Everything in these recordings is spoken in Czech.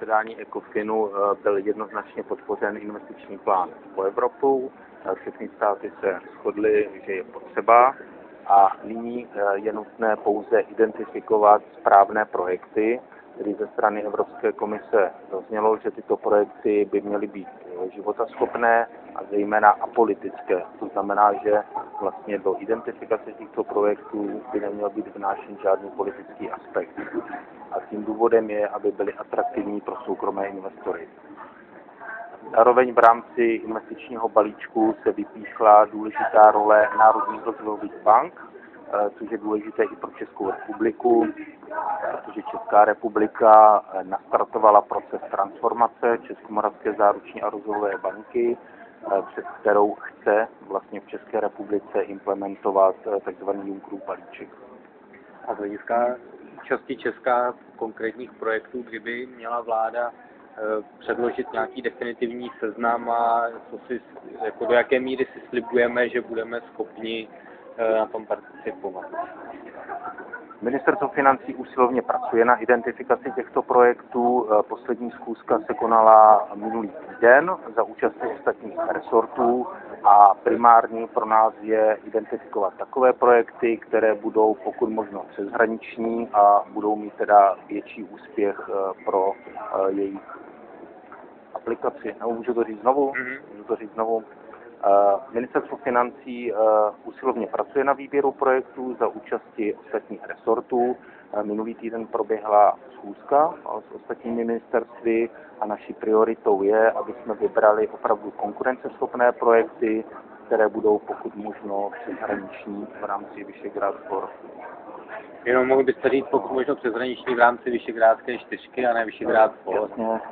zasedání ECOFINu byl jednoznačně podpořen investiční plán pro Evropu. Všechny státy se shodly, že je potřeba a nyní je nutné pouze identifikovat správné projekty, kdy ze strany Evropské komise zaznělo, že tyto projekty by měly být životaschopné a zejména apolitické. To znamená, že vlastně do identifikace těchto projektů by neměl být vnášen žádný politický aspekt. A tím důvodem je, aby byly atraktivní pro soukromé investory. Zároveň v rámci investičního balíčku se vypíchla důležitá role národních rozvojových bank, což je důležité i pro Českou republiku, protože Česká republika nastartovala proces transformace Českomoravské záruční a rozvojové banky, přes kterou chce vlastně v České republice implementovat tzv. Junckerův balíček. A z hlediska účasti Česka v konkrétních projektů, kdyby měla vláda předložit nějaký definitivní seznam a do jaké míry si slibujeme, že budeme schopni na tom participovat. Ministerstvo financí usilovně pracuje na identifikaci těchto projektů. Poslední schůzka se konala minulý týden za účasti ostatních resortů a primární pro nás je identifikovat takové projekty, které budou pokud možno přeshraniční a budou mít teda větší úspěch pro jejich aplikaci. Můžu to říct znovu? Ministerstvo financí usilovně pracuje na výběru projektů za účasti ostatních resortů. Minulý týden proběhla schůzka s ostatními ministerstvy a naší prioritou je, aby jsme vybrali opravdu konkurenceschopné projekty, které budou pokud možno přeshraniční v rámci Visegrád 4. Jenom mohl byste říct pokud možno přeshraniční v rámci Visegrádské 4 a ne Visegrád 4. Jasně.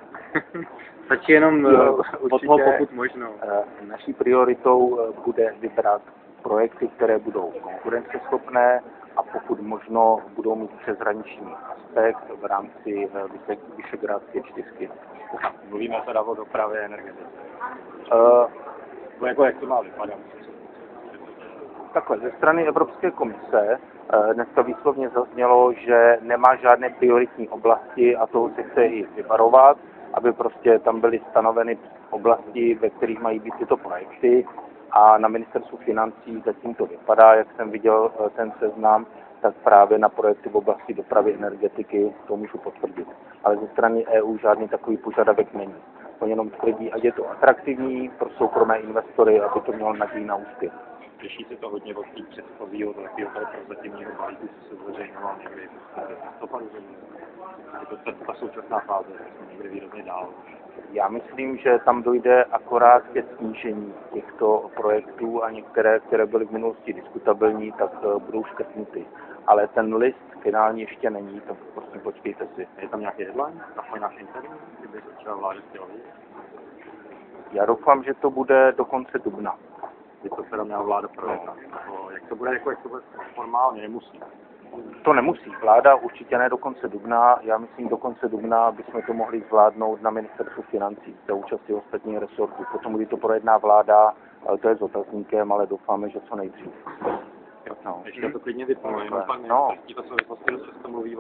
Stačí jenom od toho pokud možno. Naší prioritou bude vybrat projekty, které budou konkurenceschopné a pokud možno budou mít přeshraniční aspekt v rámci Visegrádské 4. Mluvíme teda o dopravě energetice. Jak to má vypadat? Takhle, ze strany Evropské komise dneska výslovně zaznělo, že nemá žádné prioritní oblasti a toho se chce i vyvarovat, aby prostě tam byly stanoveny oblasti, ve kterých mají být tyto projekty a na ministerstvu financí zatím to vypadá, jak jsem viděl ten seznam, tak právě na projekty v oblasti dopravy energetiky to můžu potvrdit. Ale ze strany EU žádný takový požadavek není. Oni jenom tvrdí, ať je to atraktivní pro soukromé investory, aby to mělo naději na úspěch. Těší se to hodně od té předchozího, takového prozatímního balíku, co se zveřejňoval někdy v listopadu. Je to ta současná fáze, jsme někde výrazně dál. Já myslím, že tam dojde akorát ke snížení těchto projektů a některé, které byly v minulosti diskutabilní, tak budou škrtnuty. Ale ten list finální ještě není, tak prosím počkejte si. Je tam nějaký deadline? Takový náš interview, kdyby se třeba vládě chtěla vidět? Já doufám, že to bude do konce dubna. Je to teda měla vláda projednat. Jak to bude formálně, nemusí. To nemusí. Vláda určitě ne do konce dubna. Já myslím, do konce dubna bychom to mohli zvládnout na ministerstvu financí za účasti ostatních resortů. Potom, kdy to projedná vláda, to je s otazníkem, ale doufáme, že co nejdřív. Ještě to klidně vyplňuje. No. To souvislosti, že se to mluví